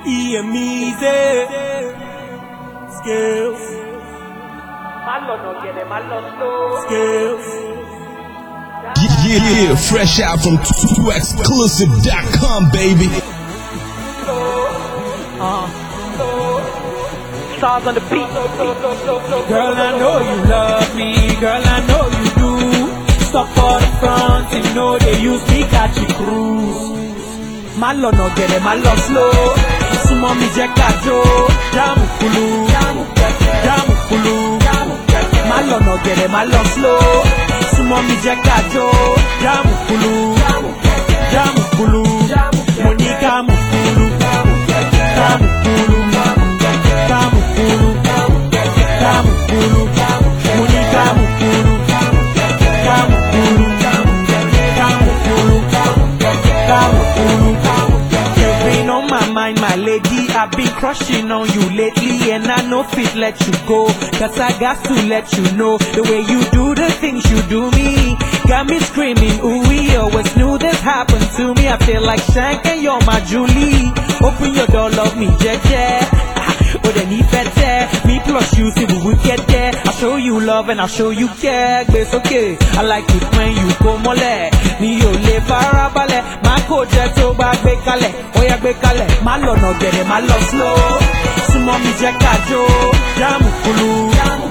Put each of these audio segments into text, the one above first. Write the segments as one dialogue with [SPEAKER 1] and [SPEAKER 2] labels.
[SPEAKER 1] EMEZ Skills. Skills.
[SPEAKER 2] Yeah, fresh out from 2exclusive.com, baby.
[SPEAKER 1] Stars on the beat. Girl, I know you love me. Girl, I know you do. Stop for the front, you know they use me catch you cruise. My love no get it, my love slow. Sumo mi je kajo, jamu kulu, jamu kulu. My love no get it, my love slow. Sumo mi je kajo, jamu kulu, Monica mu kulu, jamu kulu, Monica mu kulu. You've been on my mind, my lady. I've been crushing on you lately, and I know fit let you go. Cause I got to let you know the way you do the things you do me got me screaming, ooh, we always knew this happened to me. I feel like Shank and you're my Julie. Open your door, love me, jeje. But then he better, me plus you, see we will get there. I'll show you love and I'll show you care, but it's okay. I like it when you go mole. Ni yo le farabale, my coach to back bekale, oya bekale. My love no get it, my love slow. Sumo mi je kajo, jamu kulu.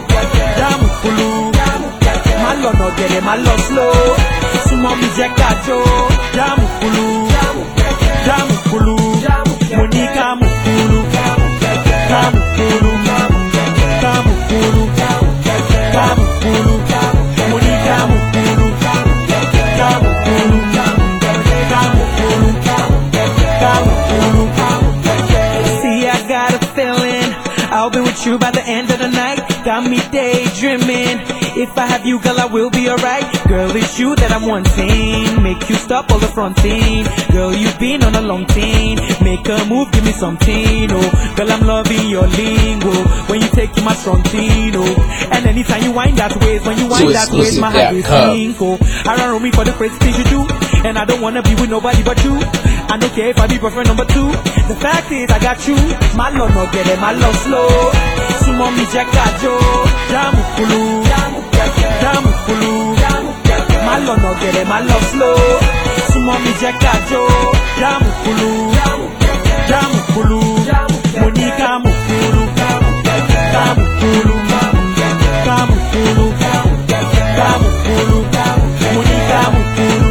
[SPEAKER 1] My love no get it, my love slow. Sumo mi je kajo, jamu kulu. Monica mu kulu. Kamukulu, Monica mukulu, See, I got a feeling I'll be with you by the end of the night. Got me daydreaming. If I have you, girl, I will be alright. Girl, it's you that I'm wanting. Make you stop all the fronting. Girl, you've been on a long thing. Make a move, give me something. Oh, girl, I'm loving your lingo. When you take my strong thing, oh. And anytime you wind that ways, when you wind that ways, my heart is sink. Oh, I run me for the crazy things you do. And I don't wanna be with nobody but you. I don't care if I be boyfriend number 2. The fact is, I got you. My love no get it, my love slow. Sumo mi je kajo, jamu kulu. My love no get it, my love slow. Sumo mi je kajo, jamu kulu. Monica mu kulu. Monica mu kulu.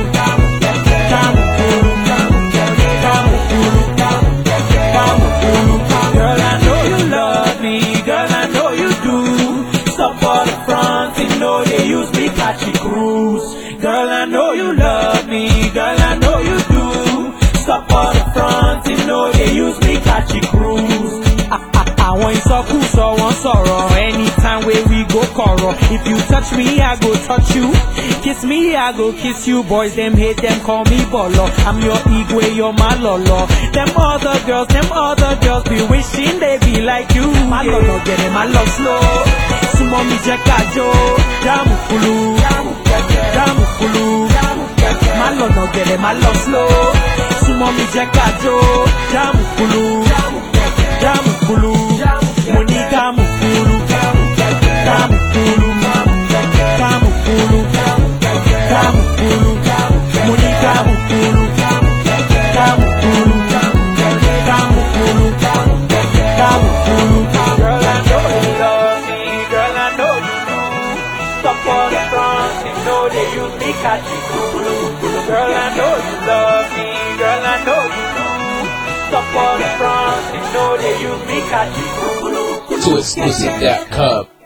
[SPEAKER 1] Girl, I know you love me. Girl, I know you do. Stop for the front, you know they use me catch you cruise. Girl, I know you love me. Girl, I know you do. Stop for the front, you know they use me catch you cruise. I want so one sorrow. Anytime where we go corro. If you touch me, I go touch you. Kiss me, I go kiss you. Boys, them hate, them call me bolo. I'm your igwe, you're my lolo. Them other girls be wishing they be like you. My love no get it, my love slow. Sumo mi je kajo, jamu kulu. My love no get it, my love slow. Sumo mi je kajo, jamu kulu. Monica mu kulu. Monica mu kulu. Girl, I know you love me. Girl, I know you do. Stop for the front, you know they use me catch you kulu. Girl, I know you love me. Girl, I know you do. Stop for the front, you know they use me catch you kulu.
[SPEAKER 2] 2exclusive.com.